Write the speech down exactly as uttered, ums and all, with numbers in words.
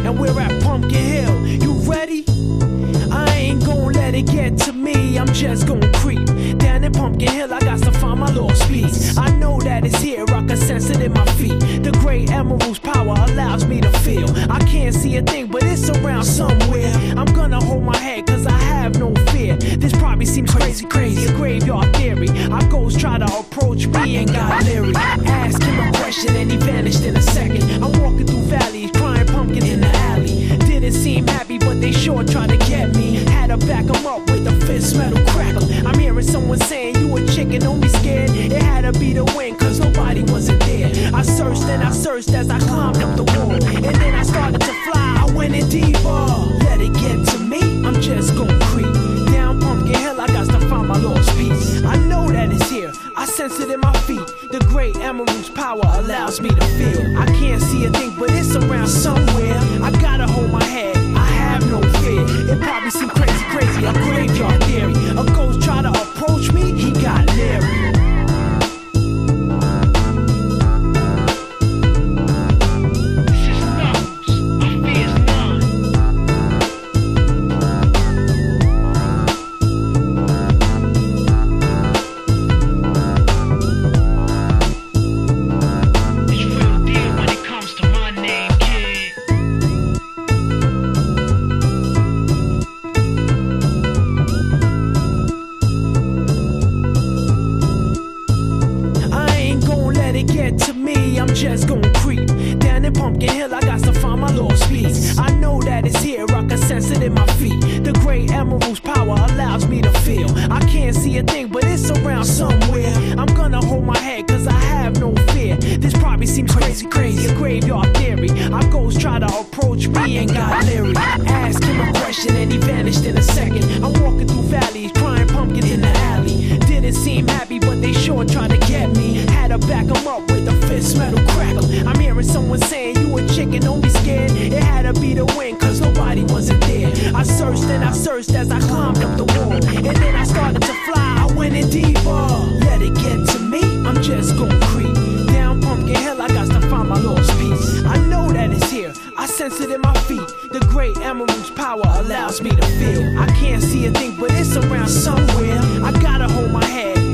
and we're at Pumpkin Hill. You ready? I ain't gon' let it get to me, I'm just gon' creep down in Pumpkin Hill. I got to find my lost piece. I know that it's here, I can sense it in my feet. The great emerald's power allows me to feel. I can't see a thing, but it's around somewhere. I'm gonna hold my head, cause I have no fear. This probably seems crazy, crazy, a graveyard theory. Our ghosts try to approach me and got leery. Ask him a question and he vanished in a second. I'm walking through valleys, crying pumpkin in the alley. Didn't seem happy, but they sure tried to get me. Had to back them up with a fist metal crackle. I'm hearing someone saying, you a chicken, don't be scared. It had to be the wind, cause nobody wasn't there. I searched and I searched as I climbed up the wall. And then I started to fly, I went in deeper. Let it get to me, I'm just gon' creep down Pumpkin Hill, I got to find my lost piece. I know that it's here, I sense it in my feet. The great emerald's power allows me to feel. I can't see a thing, but it's around somewhere. I gotta hold my head, I have no fear. It probably seems crazy, crazy, a graveyard theory. A ghost try to approach me, he got leery. Get to me, I'm just gon' creep down in Pumpkin Hill, I got to find my lost piece. I know that it's here, I can sense it in my feet. The great emerald's power allows me to feel. I can't see a thing, but it's around somewhere. I'm gonna hold my head, cause I have no fear. This probably seems crazy, crazy, a graveyard theory. Our ghosts try to approach me and got leery. Ask him a question and he vanished in a second. I'm walking through valleys, crying pumpkin in the alley. Didn't seem happy, but they sure tried to get me. Had to back them up with a fist metal crackle. I'm hearing someone saying, you a chicken, don't be scared. It had to be the wind, cause nobody wasn't there. I searched and I searched as I climbed up the wall. And then I started to fly, I went in deeper. Let it get to me, I'm just gon' creep down Pumpkin Hill, I got to find my lost piece. I know that it's here, I sense it in my feet. The great emerald's power allows me to feel. I can't see a thing, but it's around somewhere. I gotta hold my head,